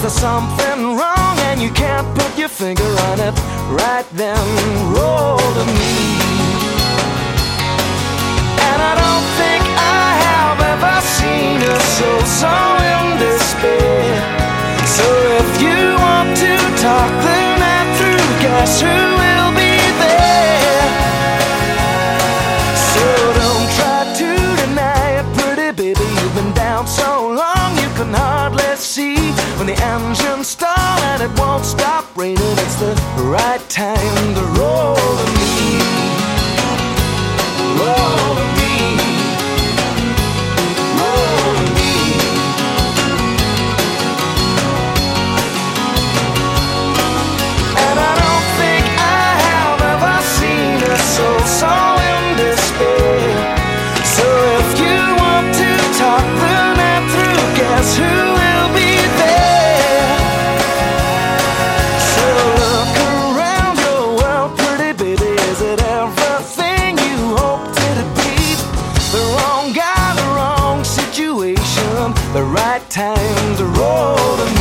Is there something wrong and you can't put your finger on it? Right then, roll to me. And I don't think I have ever seen a soul so in despair. So if you want to talk the night through, guess who will be there? So don't try to deny it, pretty baby. You've been down so long you can hardly see. When the engines stall and it won't stop raining, it's the right time to roll to me. Roll to me. Roll to me. And I don't think I have ever seen a soul so in despair. So if you want to talk the night through, guess who will be there? So look around your world, pretty baby. Is it everything you hoped it to be? The wrong guy, the wrong situation, the right time to roll to me.